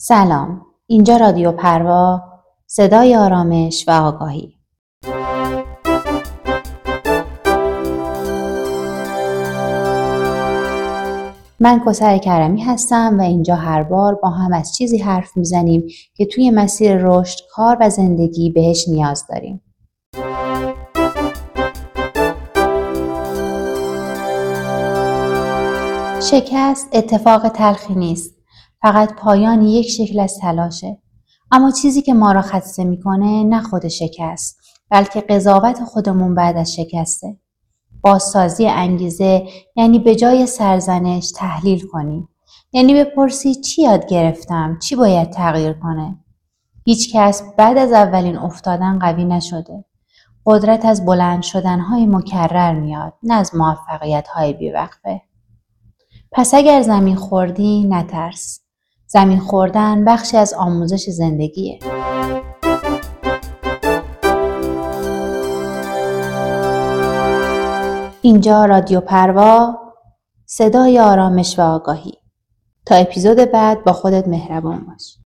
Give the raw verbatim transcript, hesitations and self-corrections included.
سلام، اینجا رادیو پروا، صدای آرامش و آگاهی. من کوثر کرمی هستم و اینجا هر بار با هم از چیزی حرف میزنیم که توی مسیر رشد، کار و زندگی بهش نیاز داریم. شکست اتفاق تلخی نیست، فقط پایان یک شکل از تلاشه. اما چیزی که ما را خسته میکنه نه خود شکست، بلکه قضاوت خودمون بعد از شکسته. بازسازی انگیزه یعنی به جای سرزنش تحلیل کنی. یعنی بپرسی چی یاد گرفتم، چی باید تغییر کنه. هیچ کس بعد از اولین افتادن قوی نشده. قدرت از بلند شدنهای مکرر میاد، نه از موفقیت‌های بی‌وقفه. پس اگر زمین خوردی نترس. زمین خوردن بخشی از آموزش زندگیه. اینجا رادیو پروا، صدای آرامش و آگاهی. تا اپیزود بعد با خودت مهربان باش.